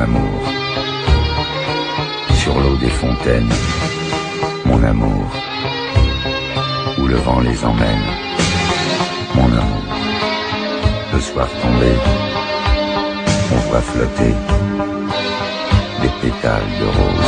amour. Sur l'eau des fontaines, mon amour. Où le vent les emmène, mon amour. Le soir tombé, on voit flotter des pétales de rose.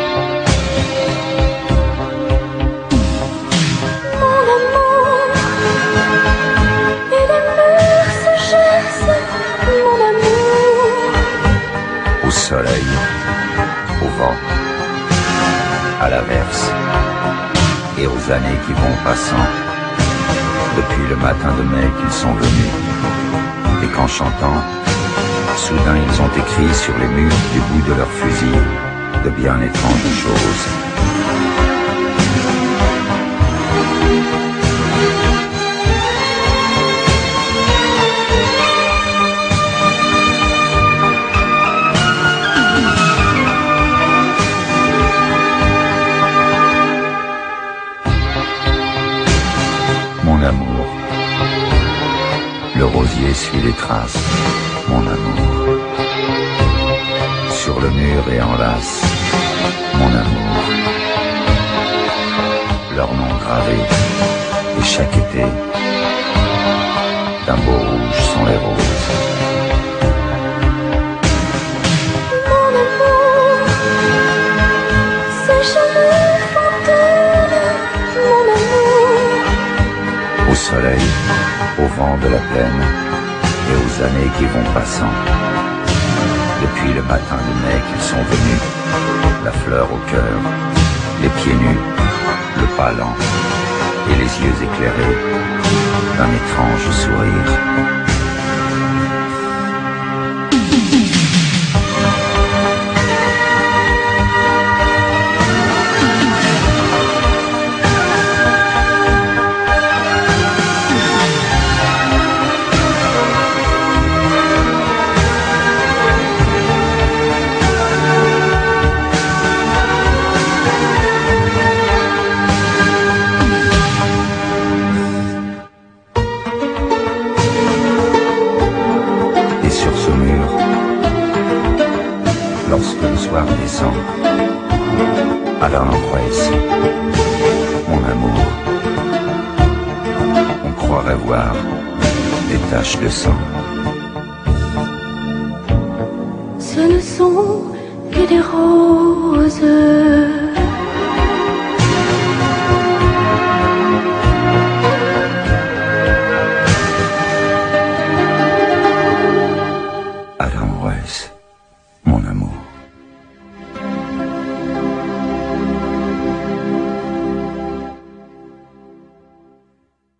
Mon amour, et les mers se chassent, mon amour. Au soleil, au vent, à l'averse, et aux années qui vont passant, depuis le matin de mai qu'ils sont venus, et qu'en chantant, soudain ils ont écrit sur les murs du bout de leurs fusils de bien étranges choses. Mon amour, le rosier suit les traces, mon amour. Sur le mur et enlace, mon amour. Leur nom gravé, et chaque été, d'un beau rouge sont les roses. Mon amour, ces chemins fontaines, mon amour. Au soleil, au vent de la plaine, et aux années qui vont passant. Depuis le matin de mai qu'ils sont venus, la fleur au cœur, les pieds nus, le pas lent, et les yeux éclairés d'un étrange sourire. Et sur ce mur, lorsque le soir descend, à l'Aranjuez, mon amour, on croirait voir des taches de sang. Ce ne sont que des roses. Aranjuez.